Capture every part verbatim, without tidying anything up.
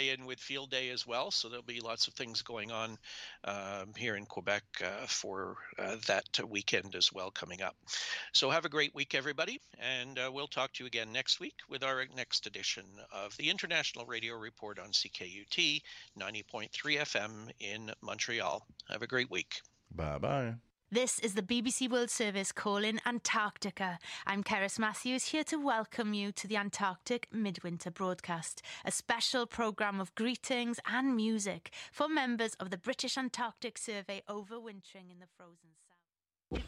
tie in with Field Day as well. So there'll be lots of things going on um, here in Quebec uh, for uh, that weekend as well coming up. So have a great week, everybody. And uh, we'll talk to you again next week with our next edition of the International Radio Report on C K U T ninety point three F M in Montreal. Have a great week. Bye-bye. This is the B B C World Service calling Antarctica. I'm Keris Matthews, here to welcome you to the Antarctic Midwinter broadcast, a special programme of greetings and music for members of the British Antarctic Survey overwintering in the frozen south.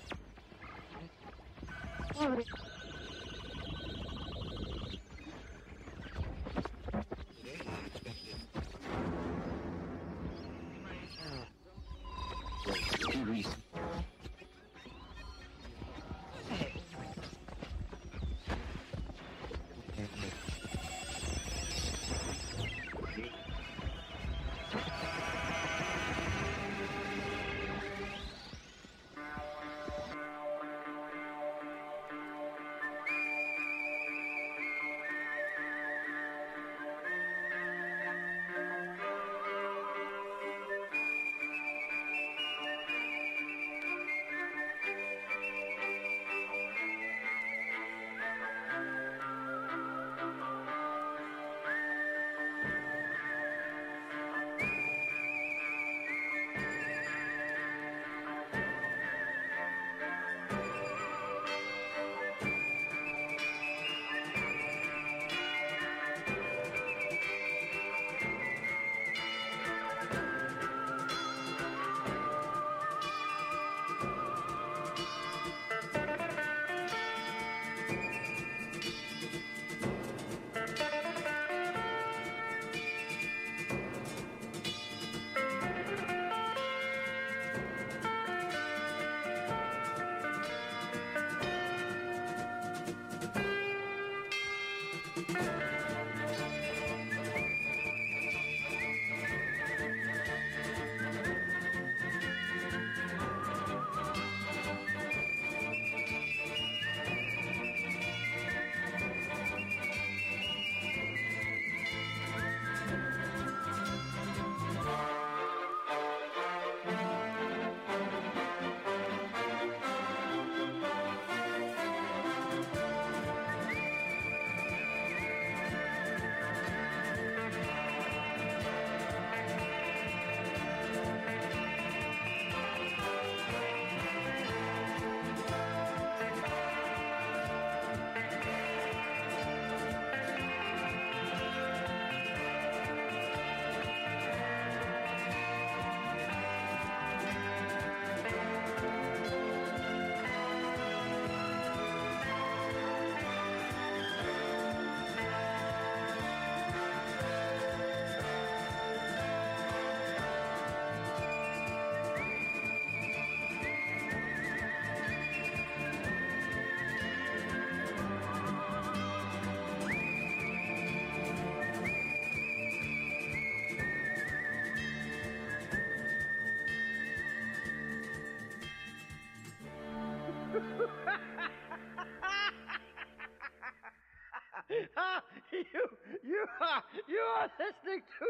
you, you are, you are listening to.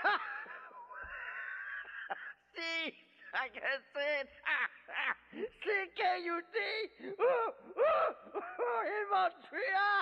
See, I can say it. C K U T in Montreal.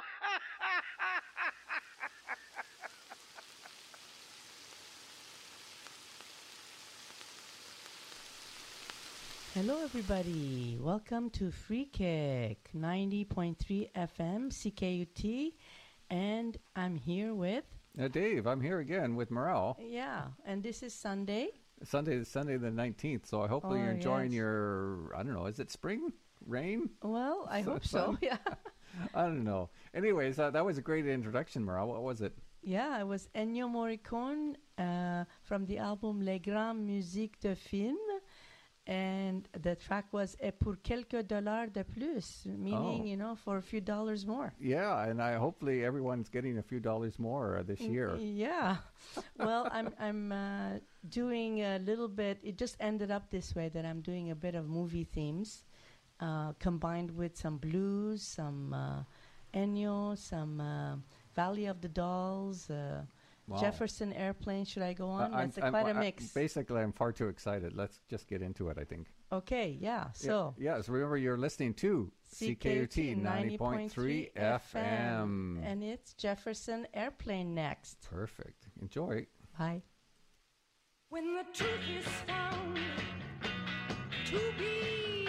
Hello everybody, welcome to Free Kick ninety point three F M C K U T, and I'm here with uh, Dave. I'm here again with Morale. Yeah, and this is Sunday. Sunday, Sunday the nineteenth. So hopefully oh, you're enjoying yes. your, I don't know, is it spring rain? Well, I hope so. Yeah. I don't know. Anyways, uh, that was a great introduction, Morale. What was it? Yeah, it was Ennio Morricone uh, from the album Les Grandes Musiques de Film. And the track was "Et pour quelques dollars de plus," meaning, oh. you know, for a few dollars more. Yeah, and I hopefully everyone's getting a few dollars more uh, this year. Yeah. Well, I'm I'm uh, doing a little bit. It just ended up this way that I'm doing a bit of movie themes, uh, combined with some blues, some uh, Ennio, some uh, Valley of the Dolls, uh, Wow. Jefferson Airplane. Should I go on? Uh, I'm- That's a, I'm- quite a I- mix. Basically, I'm far too excited. Let's just get into it, I think. Okay, yeah. So, Yeah, yes, remember you're listening to C K U T ninety point three F M. And it's Jefferson Airplane next. Perfect. Enjoy. Bye. When the truth is found to be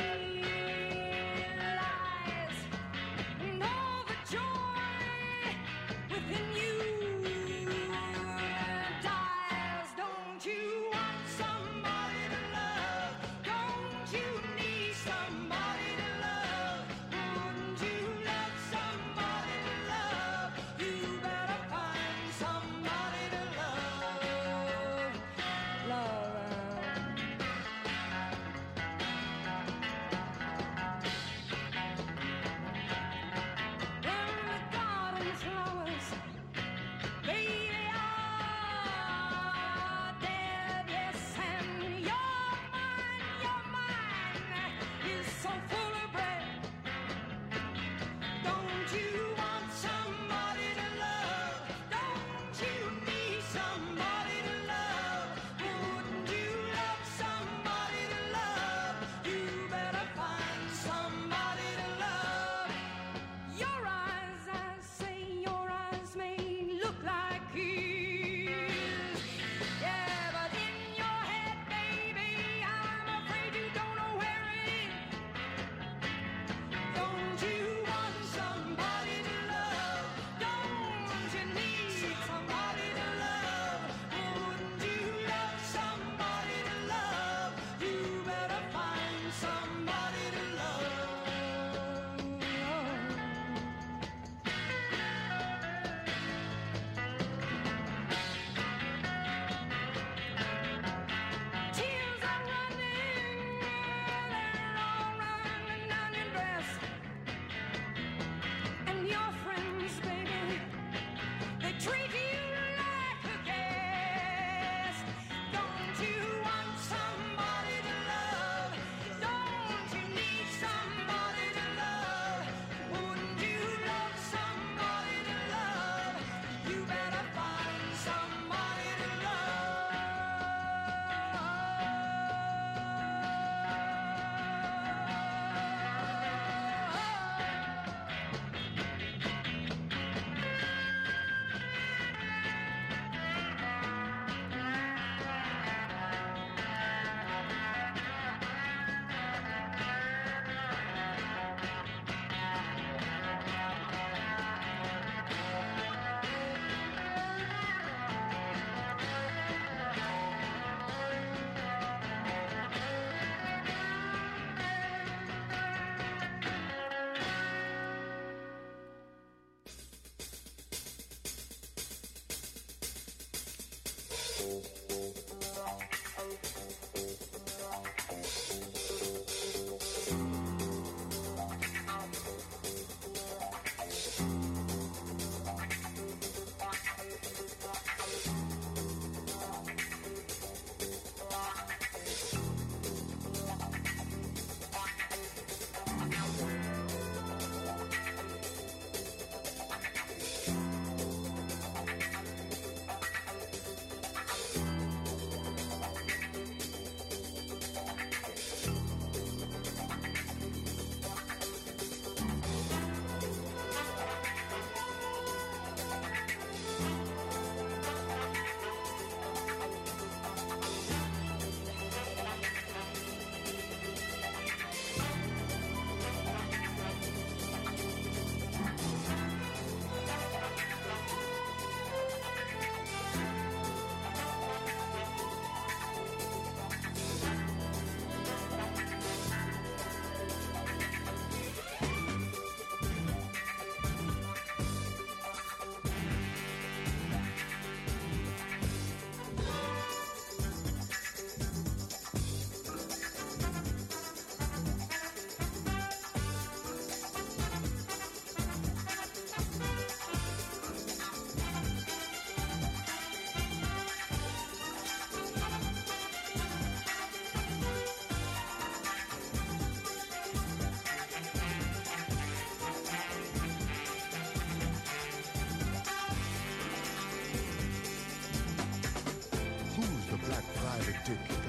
lies, and all the joy within you dies. Don't you want somebody to love? Don't you need somebody to love? Wouldn't you love somebody to love? You better find somebody to love. Love. When the garden flowers, they are dead, yes, and your mind, your mind is so full of bread. Don't you want somebody to love? Don't you need somebody to love? Wouldn't you love somebody to love? You better find somebody to love. Your eyes, I say, your eyes may look like his. Yeah, but in your head, baby, I'm afraid you don't know where it is. Don't you want somebody to love? Don't you need somebody to love? Wouldn't you love somebody to love? You better find somebody to love. Tears are running, they're all running down your dress. And your friends, baby, they treat you like a guest. Don't you want somebody to love? Don't you need somebody to love? Wouldn't you love somebody to love? You better find somebody to love.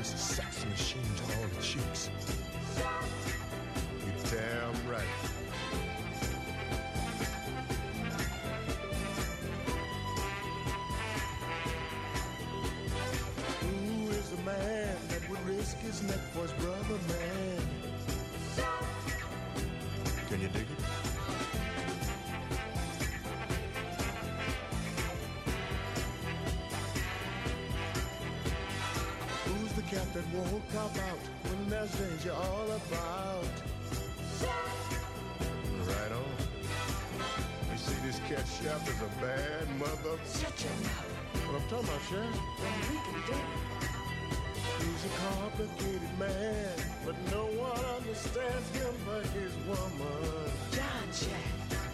just a sex machine to all the chicks. You're damn right. Who is the man that would risk his neck for his brother, man? Can you dig it? Who's the cat that won't cop out when there's danger all about? Right on. You see, this cat chef is a bad mother. Shut your mouth. What I'm talking about, Chef? Then we can do it. He's a complicated man, but no one understands him but his woman. John Jack.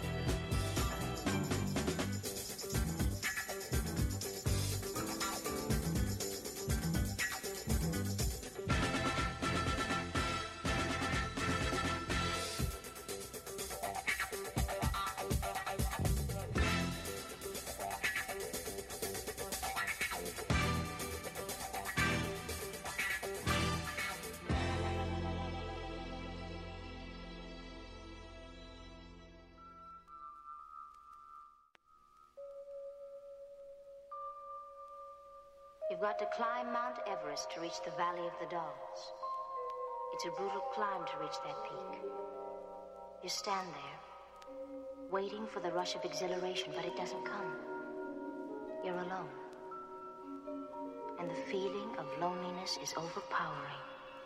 You've got to climb Mount Everest to reach the Valley of the Dolls. It's a brutal climb to reach that peak. You stand there, waiting for the rush of exhilaration, but it doesn't come. You're alone. And the feeling of loneliness is overpowering.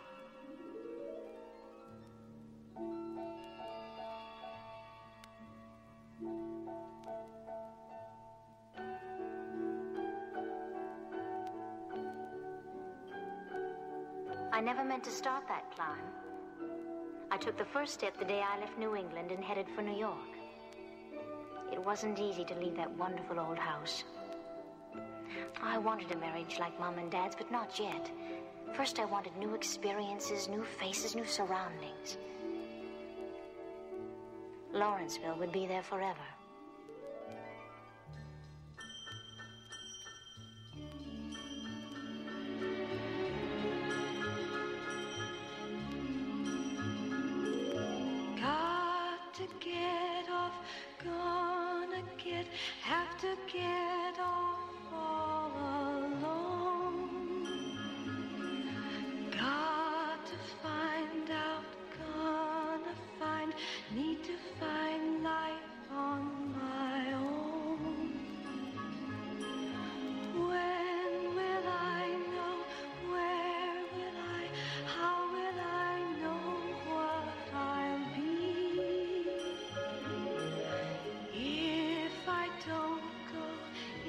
I never meant to start that climb. I took the first step the day I left New England and headed for New York. It wasn't easy to leave that wonderful old house. I wanted a marriage like Mom and Dad's, but not yet. First, I wanted new experiences, new faces, new surroundings. Lawrenceville would be there forever. Got to get off, gonna get, have to get off all alone. Got to find out, gonna find, need to find life on my own. When will I know? Where will I? How will I know what I'll be? If I don't go,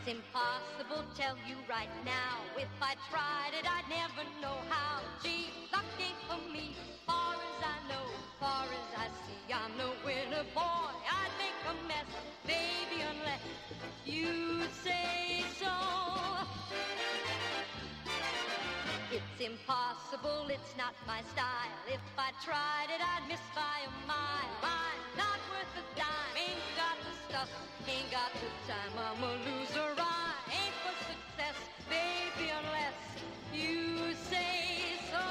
It's impossible, tell you right now. If I tried it, I'd never know how. Gee, luck ain't for me, far as I know, far as I see. I'm no winner, boy, I'd make a mess, baby, unless you say so. It's impossible, it's not my style. If I tried it, I'd miss by a mile. I'm not worth a dime, ain't got the stuff, ain't got the time. I'm a loser, I ain't for success, baby, unless you say so.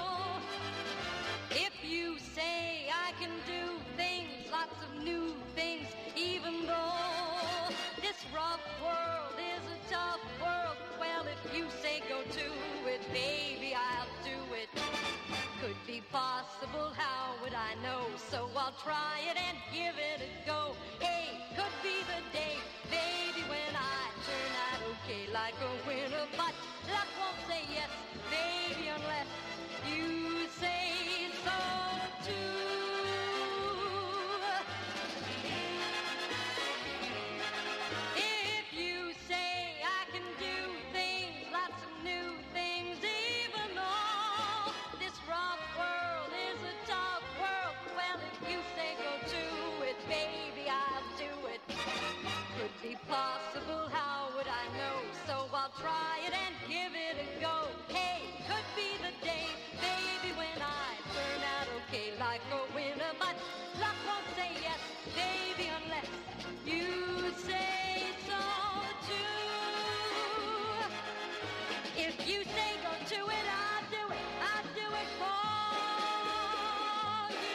If you say I can do things, lots of new things, even though this rough world is a tough world, well, if you say go to it, baby, I'll do it. Could be possible, how would I know? So I'll try it and give it a go. Hey, could be the day, baby, when I turn out okay like a winner. But luck won't say yes, baby, unless you say so too. If you say I can do things, lots of new things, even though this rough world is a tough world, well, if you say go to it, baby, I'll do it. Could be possible, how would I know? So I'll try it and give it a go. Hey, could be the day, baby, when I turn out okay like a winner. But luck won't say yes, baby, unless you say so too. If you say go to it, I'll do it. I'll do it for you.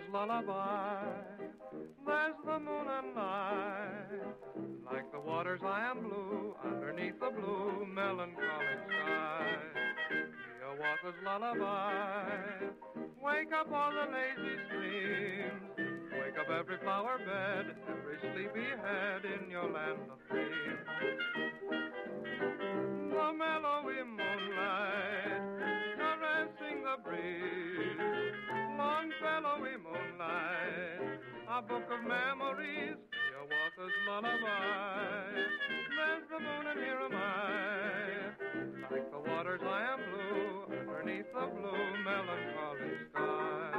lullaby. There's the moon and night. Like the waters I am blue underneath the blue melancholy sky. Hiawatha's lullaby. Wake up all the lazy streams. Wake up every flower bed, every sleepy head in your land of dreams. The mellowy moonlight caressing the breeze. Long fellowy moonlight, a book of memories. Hiawatha's lullaby. There's the moon and here am I. Like the waters I am blue underneath the blue melancholy sky.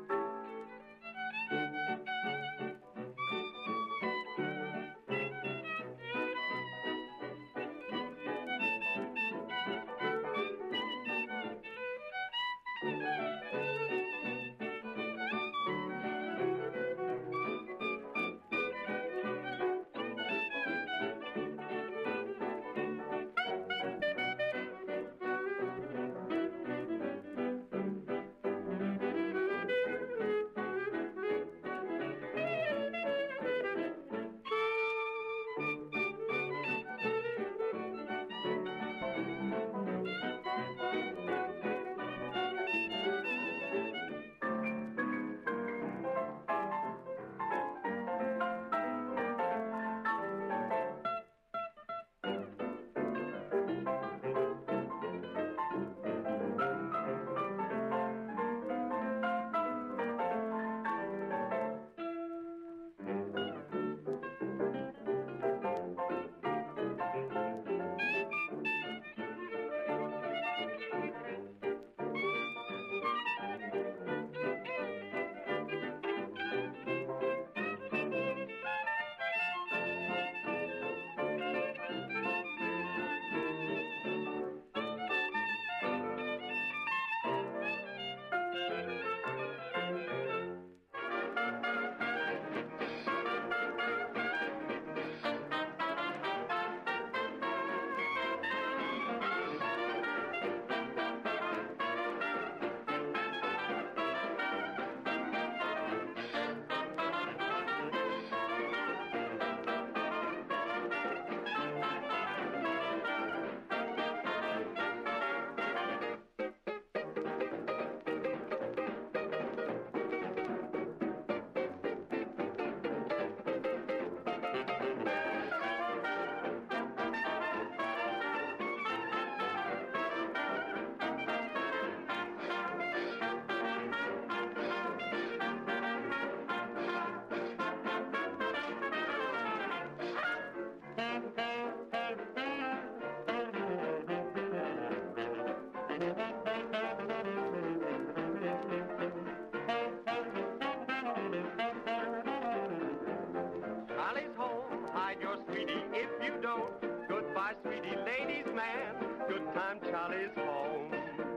Charlie's home, hide your sweetie if you don't. Goodbye, sweetie, ladies' man. Good time, Charlie's home.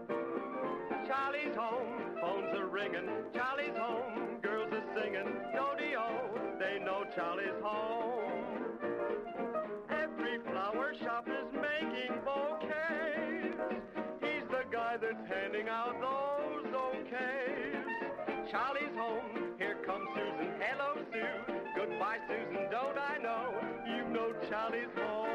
Charlie's home, phones are ringing. Charlie's home, girls are singing. Yo-de-o, they know Charlie's home. Every flower shop is making bouquets. He's the guy that's handing out those okays. Charlie's home, here comes Susan. Hello, Sue. Goodbye, Susan, don't I know? You know Charlie's home.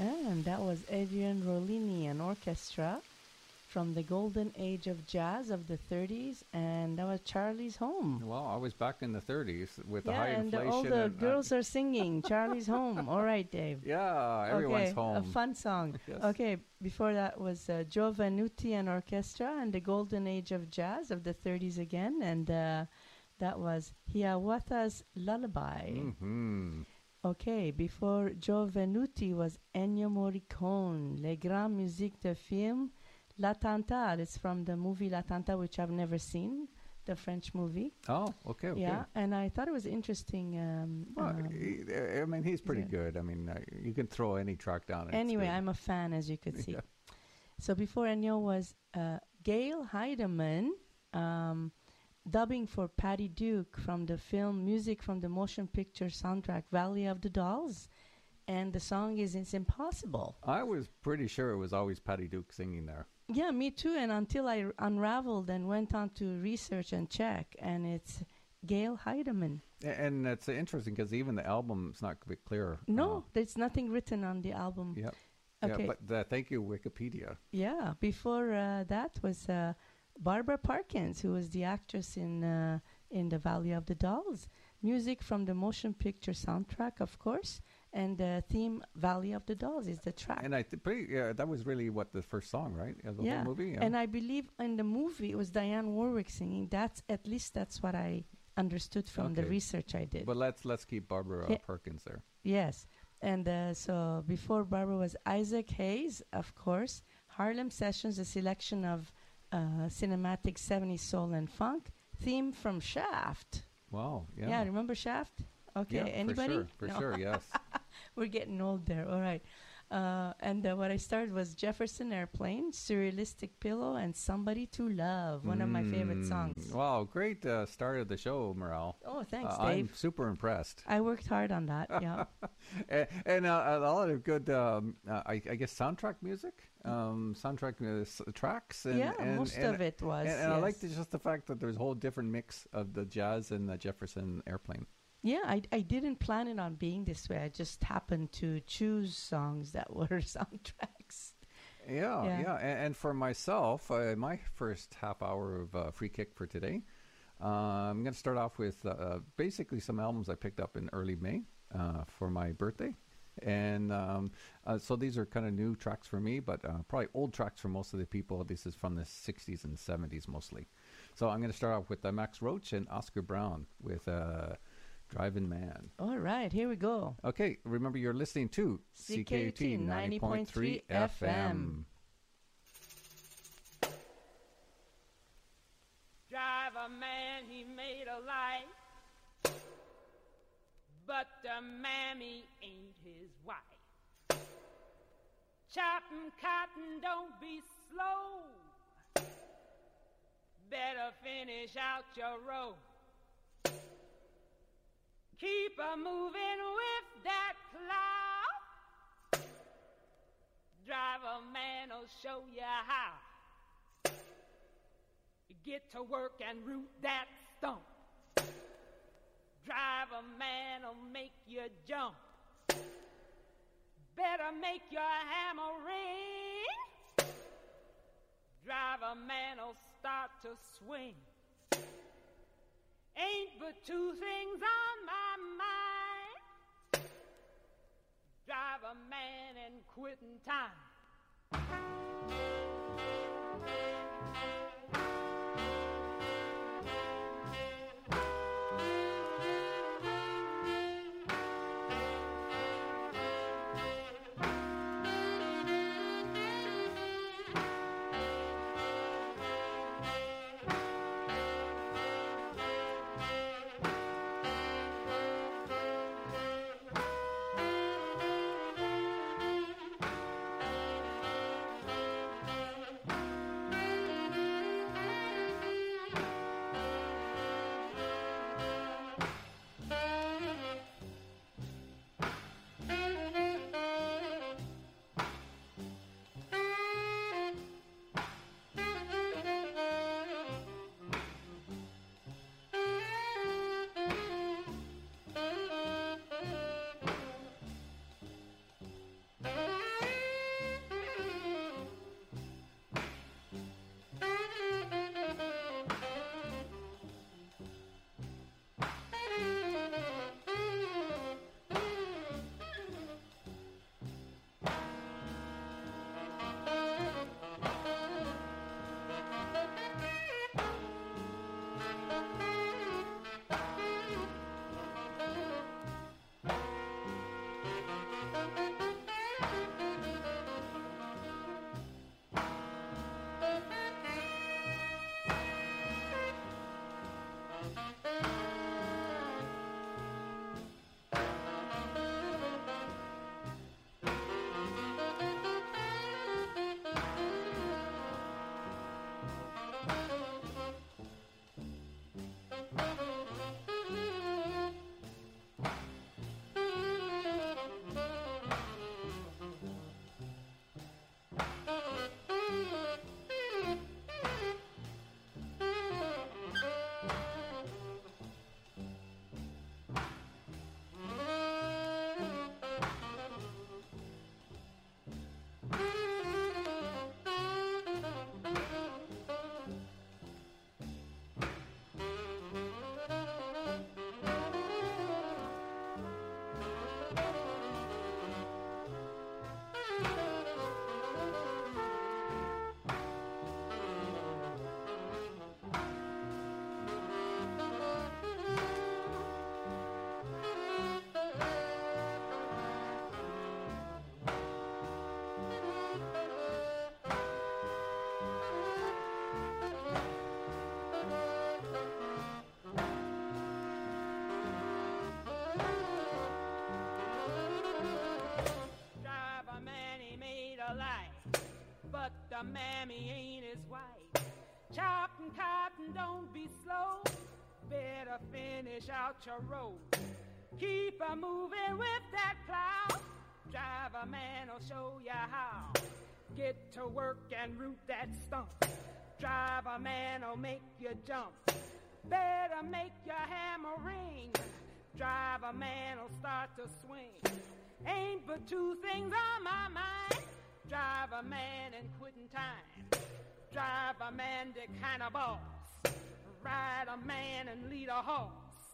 And that was Adrian Rollini and orchestra from the golden age of jazz of the thirties, and that was Charlie's Home. Well, I was back in the thirties with the Yeah, high and inflation. all the and, uh, girls are singing Charlie's Home. All right, Dave. Yeah, everyone's okay, home. A fun song. Yes. Okay, before that was uh, Joe Venuti and orchestra and the golden age of jazz of the thirties again, and uh, that was Hiawatha's Lullaby. Mm-hmm. Okay, before Joe Venuti was Ennio Morricone, Les Grandes Musiques de Film, La Tantale. It's from the movie La Tantale, which I've never seen, the French movie. Oh, okay, okay. Yeah, and I thought it was interesting. Um, Well, um, he, I mean, he's pretty yeah. good. I mean, uh, you can throw any track down. and it's anyway, good. I'm a fan, as you could see. Yeah. So before Ennio was uh, Gail Heidemann, um, dubbing for Patty Duke from the film music from the motion picture soundtrack Valley of the Dolls. And the song is It's Impossible. I was pretty sure it was always Patty Duke singing there. Yeah, me too. And until I r- unraveled and went on to research and check, and it's Gail Heidemann. A- And it's interesting because even the album's not a bit clear. No, there's nothing written on the album. Uh, yeah. Okay. Yeah, but uh, thank you, Wikipedia. Yeah, before uh, that was uh, Barbara Parkins, who was the actress in uh, in the Valley of the Dolls. Music from the motion picture soundtrack, of course, and the theme Valley of the Dolls is the track. And I th- pretty, yeah, that was really what the first song, right? Of the yeah. whole movie. Yeah. And I believe in the movie it was Diane Warwick singing. That's at least that's what I understood from the Okay. research I did. But let's let's keep Barbara uh, Yeah. Perkins there. Yes. And uh, so before Barbara was Isaac Hayes, of course. Harlem Sessions, a selection of uh, cinematic seventies soul and funk. Theme from Shaft. Wow. Yeah. Yeah, remember Shaft? Okay, Yeah, anybody? For sure. For No. sure. Yes. We're getting old there. All right. Uh, and uh, what I started was Jefferson Airplane, Surrealistic Pillow, and Somebody to Love, one of my favorite Mm. songs. Wow, great uh, start of the show, Morale. Oh, thanks, Uh, I'm Dave. super impressed. I worked hard on that, yeah. and and uh, a lot of good, um, uh, I, I guess, soundtrack music, um, soundtrack uh, s- tracks. And, Yeah, and, most and- of it was, And, and I like yes. the, just the fact that there's a whole different mix of the jazz and the Jefferson Airplane. Yeah, I, I didn't plan it on being this way. I just happened to choose songs that were soundtracks. Yeah, Yeah. yeah. And, and for myself, uh, my first half hour of uh, free kick for today, uh, I'm going to start off with uh, basically some albums I picked up in early May uh, for my birthday. And um, uh, so these are kind of new tracks for me, but uh, probably old tracks for most of the people. This is from the sixties and seventies mostly. So I'm going to start off with uh, Max Roach and Oscar Brown with uh, Driving Man. All right, here we go. Okay, remember you're listening to C K U T ninety point three F M. Driver man, he made a life, but the mammy ain't his wife. Chopping cotton, don't be slow. Better finish out your row. Keep a moving with that cloud. Driver man'll show you how. Get to work and root that stump. Driver man'll make you jump. Better make your hammer ring. Driver man'll start to swing. Ain't but two things on my mind. Driver man and quitting time. but the mammy ain't his wife. Chopping cotton, don't be slow. Better finish out your road. Keep a moving with that plow. Driver man'll show you how. Get to work and root that stump. Driver man'll make you jump. Better make your hammer ring. Driver man'll start to swing. Ain't but two things on my mind. Driver man and quitting time. Driver man the kind of boss. Ride a man and lead a horse.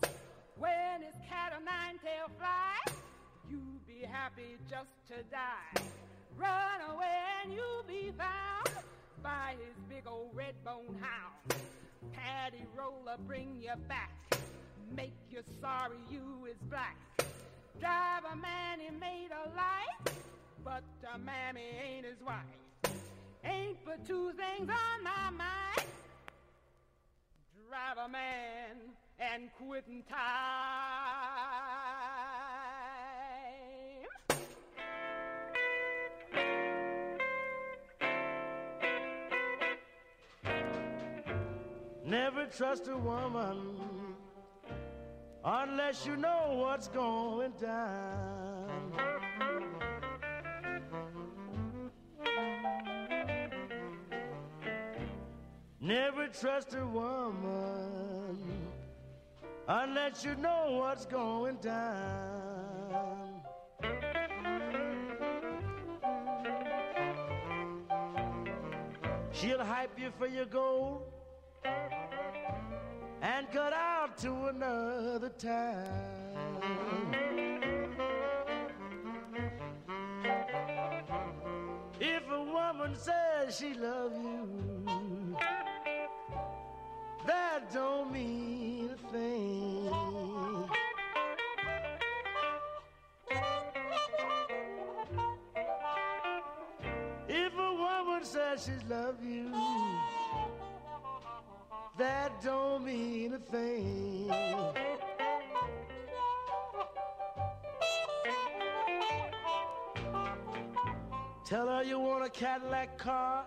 When his cat o' nine-tail fly, you be happy just to die. Run away and you'll be found by his big old red-bone hound. Paddy roller bring you back, make you sorry you is black. Driver man, he made a life, but the mammy ain't his wife. Ain't but two things on my mind. Driver man and quitting time. Never trust a woman unless you know what's going down. Never trust a woman unless you know what's going down. She'll hype you for your gold and cut out to another town. If a woman says she loves you, that don't mean a thing. If a woman says she loves you, that don't mean a thing. Tell her you want a Cadillac car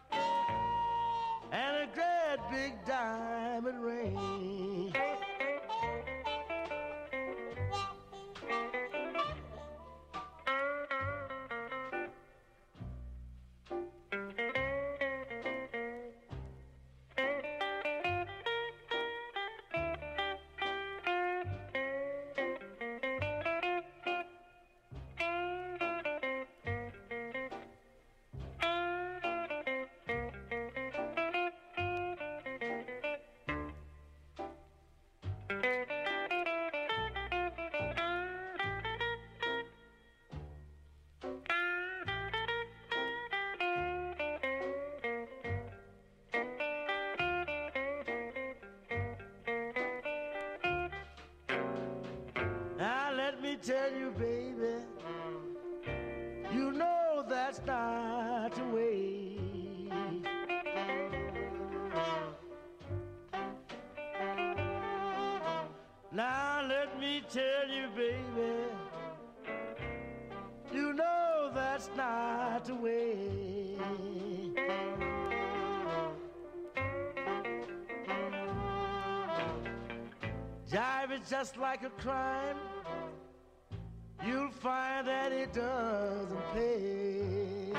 and a great big diamond ring. Tell you, baby, you know that's not the way. Now let me tell you, baby, you know that's not the way. Jive is just like a crime. You'll find that it doesn't pay.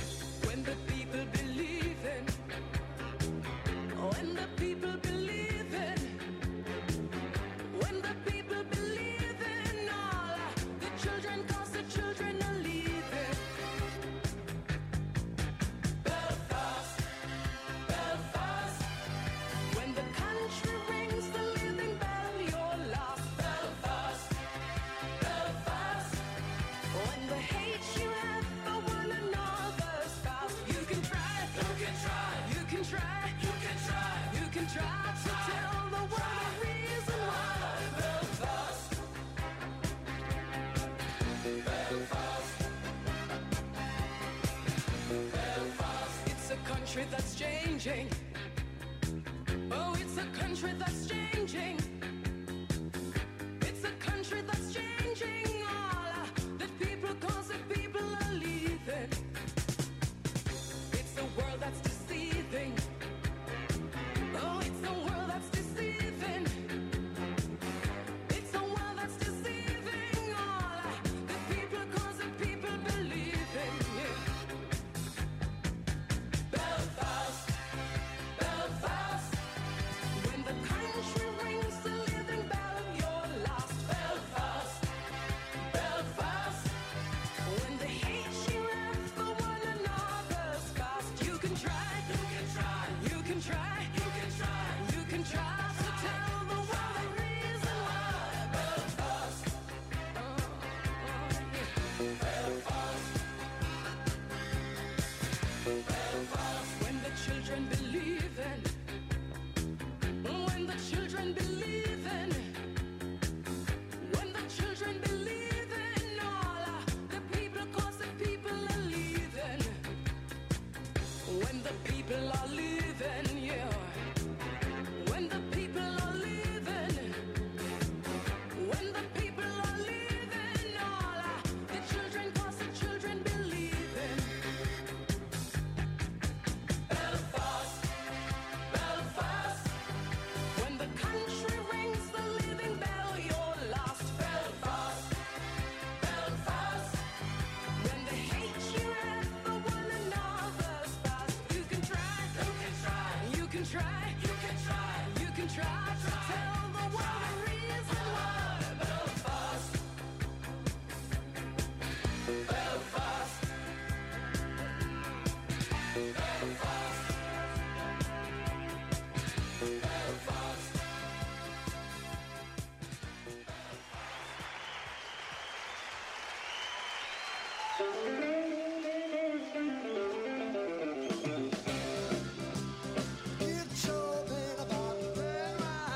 When the people believe try to tell the world the reason why Belfast, Belfast, Belfast. It's a country that's changing. Oh, it's a country that's changing. It's a country that's changing. All the people, cause the people are leaving. It's a world that's deceiving. Oh, it's a world that's deceiving. It's a world that's deceiving. All the people, cause the people believe in you. Belfast, Belfast. When the country rings the living bell, you're lost. Belfast, Belfast. When they hate you and for one another's past, you can try, you can try, you can try, you can try, you can try to tell the world the reason why Belfast, oh, oh, yeah. Belfast, Belfast. When the children believe in, when the children believe in, when the children believe in all the people, cause the people are leaving. When the people are leaving, yeah. When the people are leaving, when the people are leaving, all the children, cause the children believe in. Belfast, Belfast. When the country rings the living bell, you're lost. Belfast, Belfast. When they hate you and for one another's past, you can try, you can try, you can try, you can try, you can try to tell the world the reason why Belfast, Belfast, Belfast, Belfast. Get your thing about the red wine.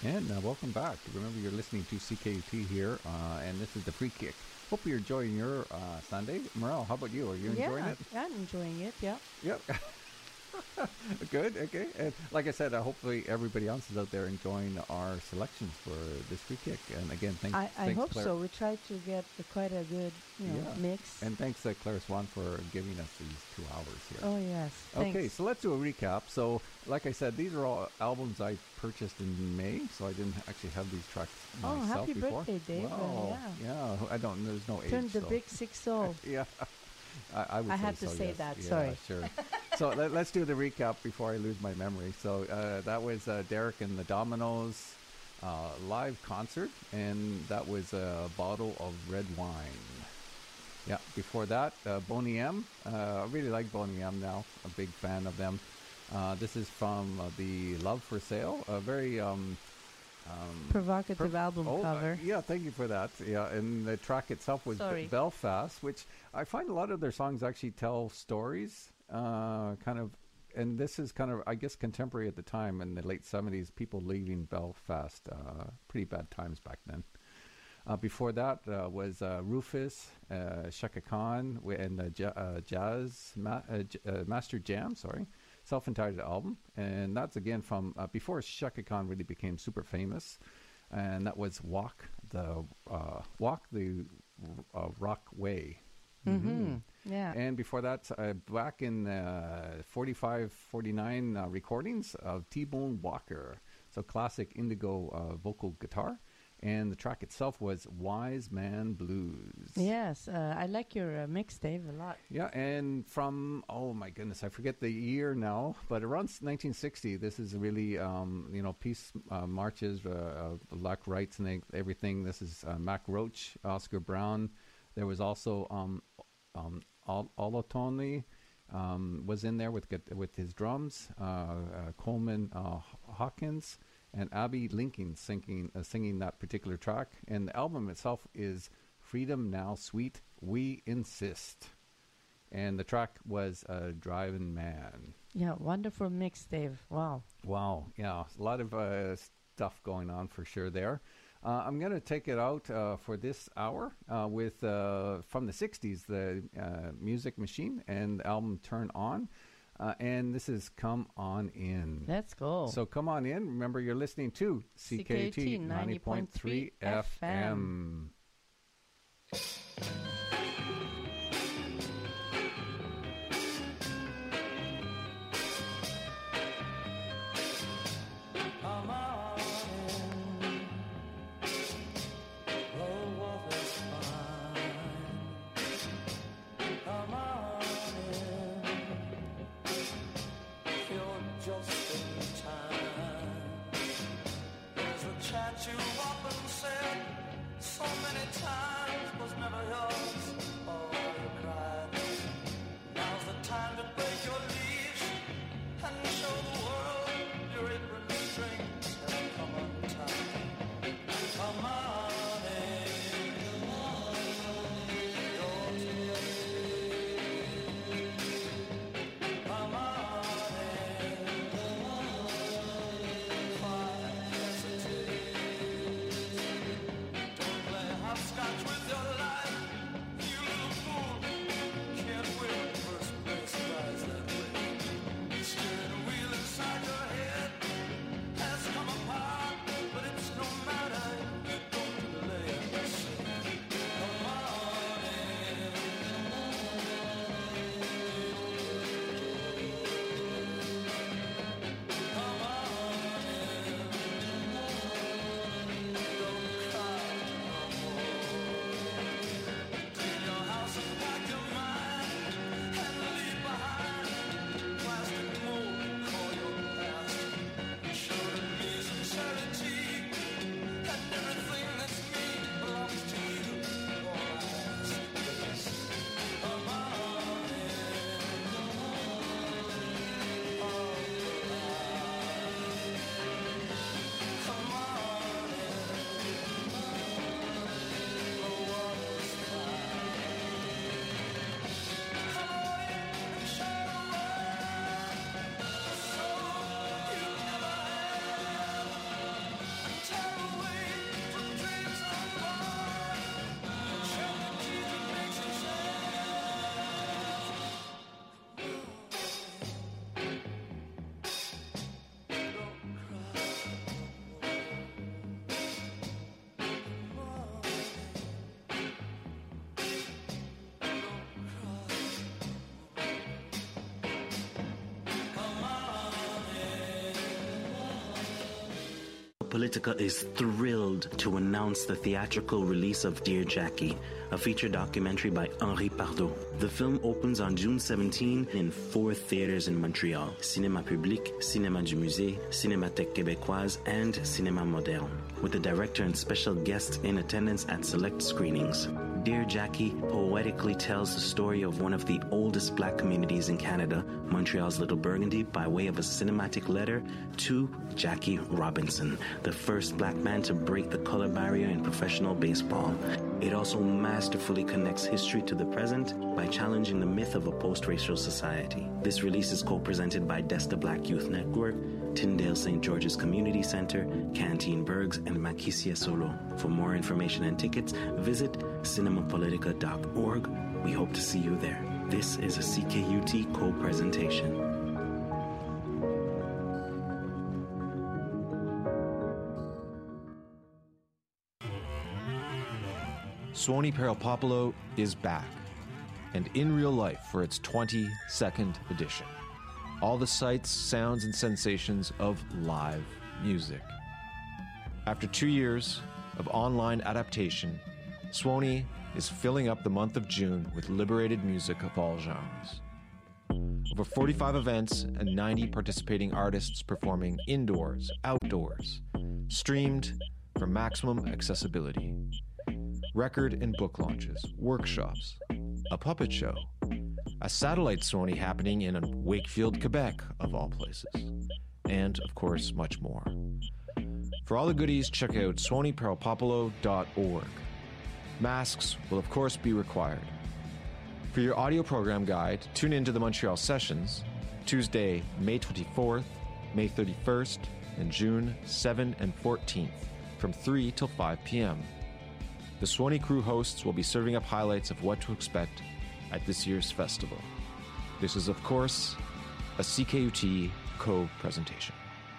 And uh, welcome back. Remember, you're listening to C K U T here, uh, and this is the Free Kick. Hope you're enjoying your uh, Sunday. Morel, how about you? Are you enjoying yeah, it? Yeah, I'm enjoying it, yeah. Yep. Good, okay. And like I said, uh, hopefully everybody else is out there enjoying our selections for this Free Kick. And again, thank, I, I thanks, hope Claire. so. We tried to get uh, quite a good you know, Yeah. mix. And thanks, uh, Claire Swan, for giving us these two hours here. Oh, yes. Okay, Thanks. so let's do a recap. So, like I said, these are all albums I purchased in May, so I didn't actually have these tracks Oh, myself happy before. birthday, Dave. Uh, Wow. yeah. yeah, I don't. There's no Turn age. the so. big six oh. Yeah, I, I would. I say had to so, say yes. that, Yeah, sorry. Sure. So let, let's do the recap before I lose my memory. So uh, that was uh, Derek and the Dominoes uh, live concert, and that was a bottle of red wine. Yeah. Before that, uh, Boney M. Uh, I really like Boney M now. A big fan of them. Uh, this is from uh, the Love for Sale. A very um, um, Provocative album oh, uh, cover. yeah, thank you for that. Yeah, and the track itself was Sorry. Belfast, which I find a lot of their songs actually tell stories, uh, kind of, and this is kind of, I guess, contemporary at the time in the late seventies, people leaving Belfast, uh, pretty bad times back then. Uh, before that uh, was uh, Rufus, uh, Shaka Khan, wi- and uh, ja- uh, Jazz, Ma- uh, J- uh, Master Jam, sorry, self-entitled album. And that's again from uh, before Shaka Khan really became super famous. And that was Walk the uh, Walk the uh, Rock Way. Mm-hmm. Yeah. And before that, uh, back in uh, forty-five, forty-nine uh, recordings of T-Bone Walker. So classic indigo uh, vocal guitar. And the track itself was Wise Man Blues. Yes, uh, I like your uh, mix, Dave, a lot. Yeah, and from, oh my goodness, I forget the year now, but around s- nineteen sixty, this is really, um, you know, peace uh, marches, uh, uh, black rights and e- everything. This is uh, Mac Roach, Oscar Brown. There was also um, um, Ol- Olotoni um, was in there with gu- with his drums, uh, uh, Coleman uh, Hawkins, and Abby Lincoln singing, uh, singing that particular track. And the album itself is Freedom Now Sweet, We Insist. And the track was uh, Driving Man. Yeah, wonderful mix, Dave. Wow. Wow, yeah, a lot of uh, stuff going on for sure there. Uh, I'm going to take it out uh, for this hour uh, with, uh, from the sixties, the uh, Music Machine and the album Turn On. Uh, and this is Come On In. Let's go. So come on in. Remember, you're listening to C K U T ninety point three F M. Come on in. The weather's fine. Come on in. You're just in time. There's a chat you often said so many times was never yours. Politica is thrilled to announce the theatrical release of Dear Jackie, a feature documentary by Henri Pardot. The film opens on June seventeenth in four theaters in Montreal: Cinéma Public, Cinéma du Musée, Cinémathèque Québécoise, and Cinéma Moderne, with the director and special guests in attendance at select screenings. Dear Jackie poetically tells the story of one of the oldest black communities in Canada, Montreal's Little Burgundy, by way of a cinematic letter to Jackie Robinson, the first black man to break the color barrier in professional baseball. It also masterfully connects history to the present by challenging the myth of a post-racial society. This release is co-presented by Desta Black Youth Network, Tyndale Saint George's Community Center, Canteen Bergs, and Makisia Solo. For more information and tickets, visit cinema politica dot org. We hope to see you there. This is a C K U T co-presentation. Suoni Perilpopolo is back, and in real life for its twenty-second edition. All the sights, sounds, and sensations of live music. After two years of online adaptation, Suoni is filling up the month of June with liberated music of all genres. Over forty-five events and ninety participating artists performing indoors, outdoors, streamed for maximum accessibility. Record and book launches, workshops, a puppet show, a satellite Suoni happening in Wakefield, Quebec, of all places, and, of course, much more. For all the goodies, check out suoni perilpopolo dot org. Masks will, of course, be required. For your audio program guide, tune in to the Montreal Sessions, Tuesday, May twenty-fourth, May thirty-first, and June seventh and fourteenth, from three till five p.m. The Suoni crew hosts will be serving up highlights of what to expect at this year's festival. This is, of course, a C K U T co-presentation.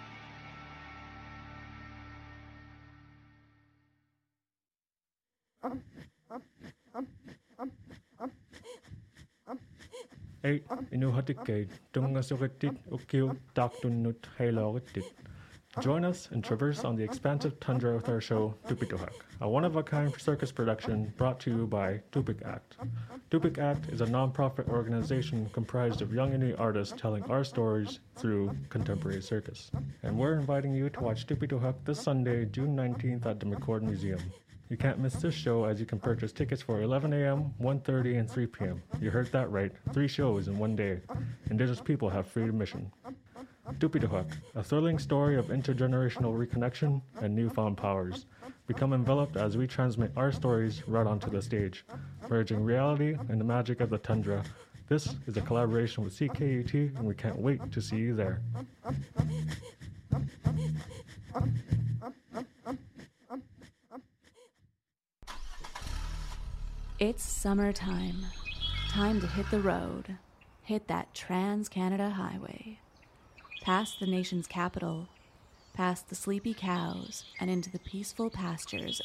Ei inuhatikkeit tungasoritit ukiu taktunnut heilorittit. Join us and traverse on the expansive tundra with our show, Tupituhak, a one-of-a-kind circus production brought to you by Tupik Act. Tupik Act is a non-profit organization comprised of young indie artists telling our stories through contemporary circus. And we're inviting you to watch Tupituhak this Sunday, June nineteenth at the McCord Museum. You can't miss this show as you can purchase tickets for eleven a.m., one thirty, and three p.m. You heard that right, three shows in one day. Indigenous people have free admission. Tupituhak, a thrilling story of intergenerational reconnection and newfound powers. Become enveloped as we transmit our stories right onto the stage, merging reality and the magic of the tundra. This is a collaboration with C K U T, and we can't wait to see you there. It's summertime. Time to hit the road. Hit that Trans-Canada Highway. Past the nation's capital, past the sleepy cows, and into the peaceful pastures